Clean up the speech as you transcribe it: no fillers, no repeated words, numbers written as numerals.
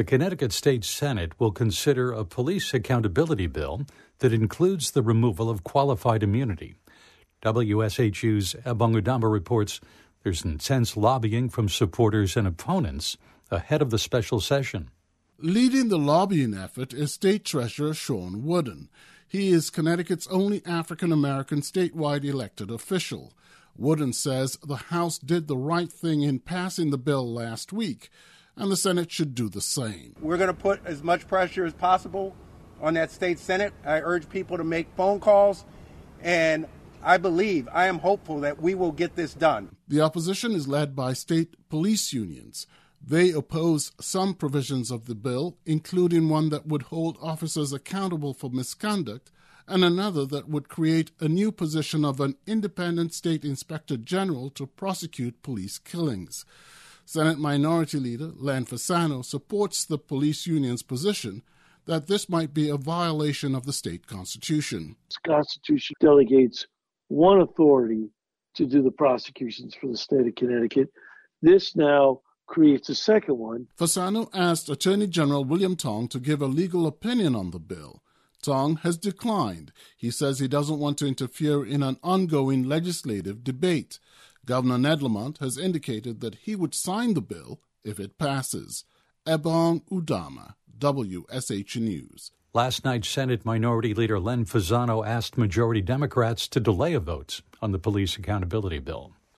The Connecticut State Senate will consider a police accountability bill that includes the removal of qualified immunity. WSHU's Ebong Udama reports there's intense lobbying from supporters and opponents ahead of the special session. Leading the lobbying effort is State Treasurer Sean Wooden. He is Connecticut's only African-American statewide elected official. Wooden says the House did the right thing in passing the bill last week, and the Senate should do the same. We're going to put as much pressure as possible on that state Senate. I urge people to make phone calls, and I am hopeful that we will get this done. The opposition is led by state police unions. They oppose some provisions of the bill, including one that would hold officers accountable for misconduct, and another that would create a new position of an independent state inspector general to prosecute police killings. Senate Minority Leader Len Fasano supports the police union's position that this might be a violation of the state constitution. The Constitution delegates one authority to do the prosecutions for the state of Connecticut. This now creates a second one. Fasano asked Attorney General William Tong to give a legal opinion on the bill. Tong has declined. He says he doesn't want to interfere in an ongoing legislative debate. Governor Ned Lamont has indicated that he would sign the bill if it passes. Ebong Udama, WSH News. Last night, Senate Minority Leader Len Fasano asked majority Democrats to delay a vote on the police accountability bill.